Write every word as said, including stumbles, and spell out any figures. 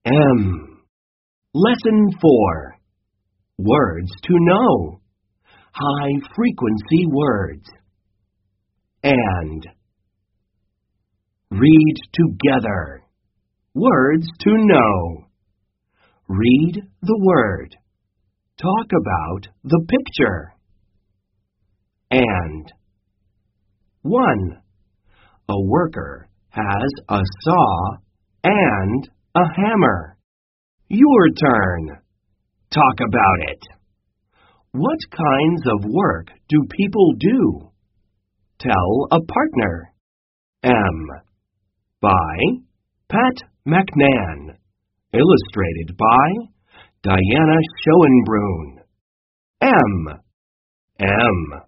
M. Lesson four. Words to know. High-frequency words. And. Read together. Words to know. Read the word. Talk about the picture. And. One. A worker has a saw and a hammer. Your turn. Talk about it. What kinds of work do people do? Tell a partner. M. By Pat McNann. Illustrated by Diana Schoenbrunn. M. M.